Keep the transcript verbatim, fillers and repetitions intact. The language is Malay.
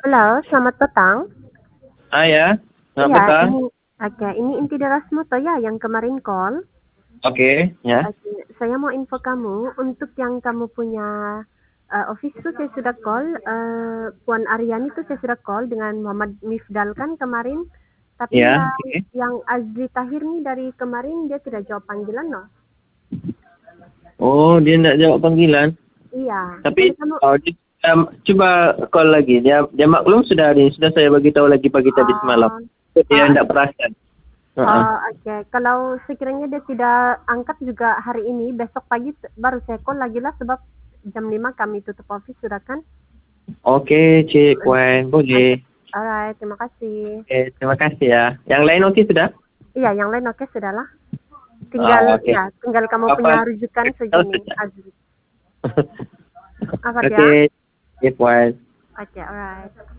Halo, selamat petang. Ah ya, selamat Iya, petang. ini oke, ini Inti Darasmuto ya yang kemarin call. Oke, ya. Oke, saya mau info kamu untuk yang kamu punya uh, office tuh saya sudah call, uh, Puan Aryani tuh saya sudah call dengan Muhammad Mifdal kan kemarin. Tapi Ya, yang oke. yang Azli Tahir nih dari kemarin dia tidak jawab panggilan no. Oh, dia nak jawab panggilan. Iya, jadi Tapi kamu oh, dia, um, coba call lagi. Dia dia maklum sudah hari ini. Sudah saya bagi tahu lagi pagi tadi semalam. uh, Dia uh, tidak perasan. Uh-uh. Oh, oke. Kalau sekiranya dia tidak angkat juga hari ini, besok pagi s- baru saya call lagi lah sebab jam lima kami tutup office sudah kan? Oke, Cik Wan. Oke. Boleh. Alright, terima kasih. Oke, terima kasih ya. Yang lain oke sudah? Iya, yang lain oke sudah lah. Tinggal Ah, oke. ya, tinggal kamu punya Apa? rujukan saja Tahu nih, sudah. Azri. Apa dia? Oke, Cik Wan. Oke, alright.